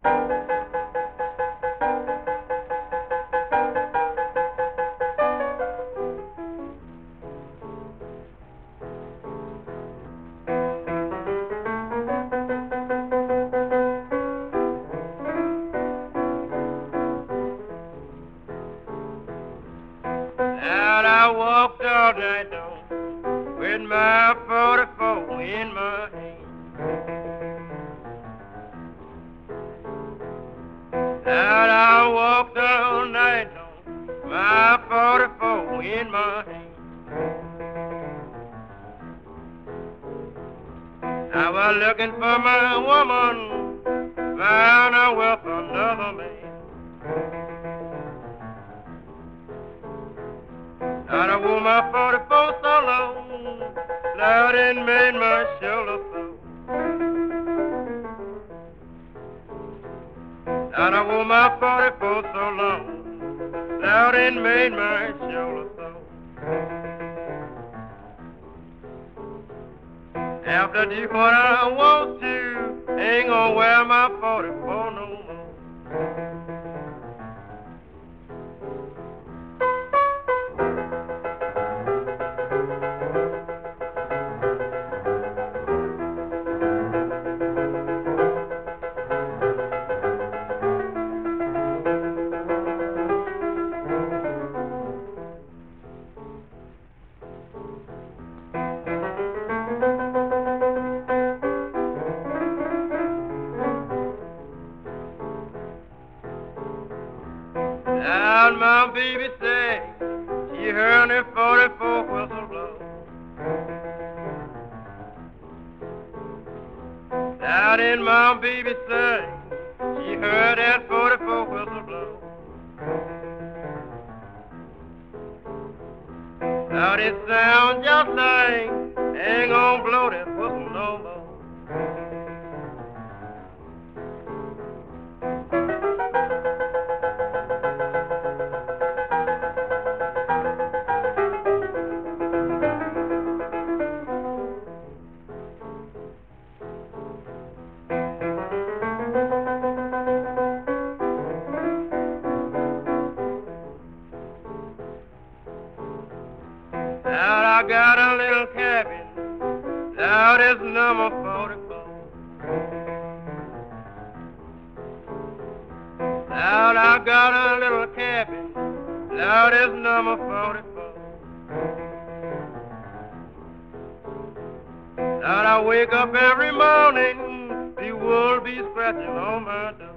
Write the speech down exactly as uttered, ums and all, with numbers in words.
And I walked all night long with my forty-four in my hand. And I walked all night long, my forty-four in my hand. I was looking for my woman, found her with another man. And I wore my forty-four so long, Lord, it made my shoulder sore. And I wore my forty-four so long, Lord, it made my shoulder sore. After this what I want to, ain't gonna wear my forty-four no more. And my baby said she heard the forty-four whistle blow. Down in my baby said she heard that forty-four whistle blow. Now it sounds just like ain't gonna blow that whistle no more. Now I got a little cabin, now it's number forty-four. Now I got a little cabin, now it's number forty-four. Now I wake up every morning, the wolf be scratching on my door.